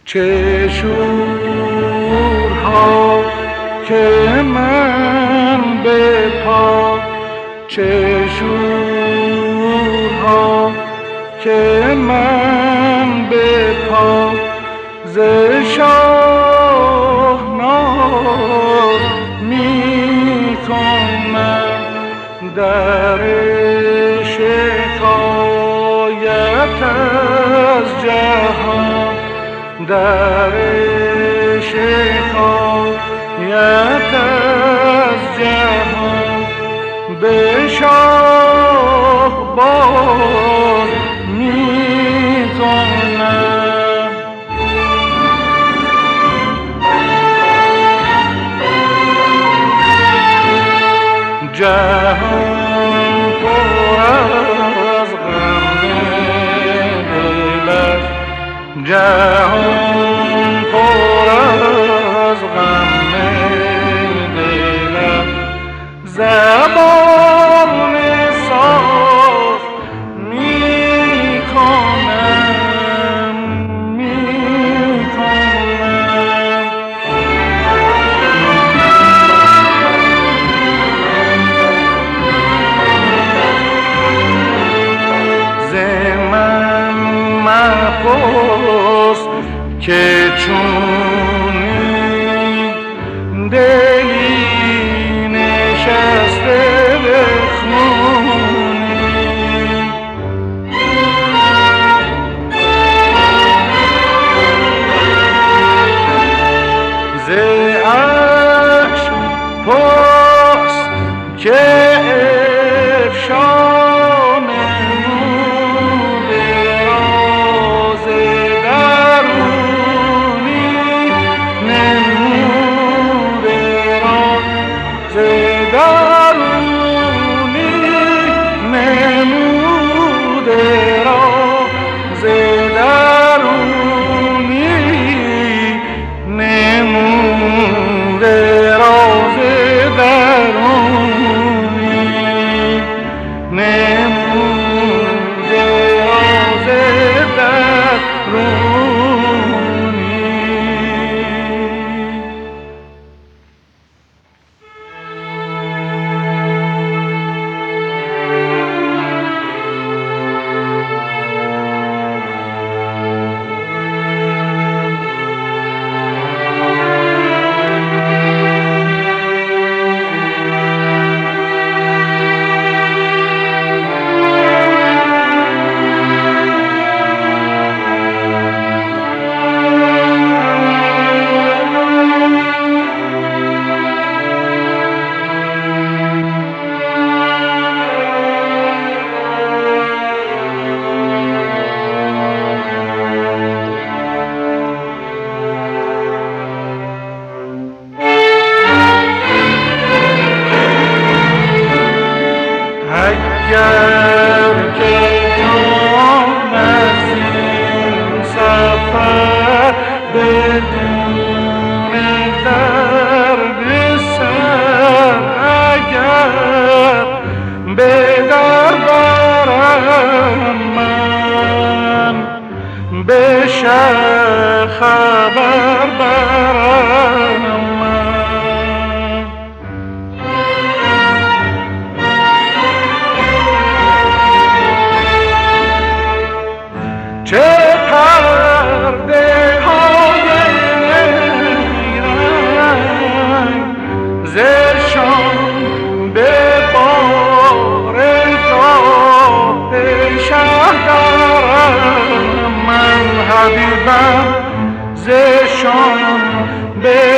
چه شورها که من به پا، چه شورها که من به پا ز شاهناز می کنم. در شکایت از جهان، در شکایت از جهان به شاه باز می کنم. جهان پر از غم دل است، جهان پر از غم دل است. زبان صاف می کنم، می کنم. ز من مپرس که چونی دلی نشسته به خونی. ز اشک پرس که افشا اگر که جان از این سفر بدون درد سر اگر به در برم من، به شه خبر برم من. چه پرده های نیرنگ ز شام به بارگاه شه دارم من. حبیبم ز شام به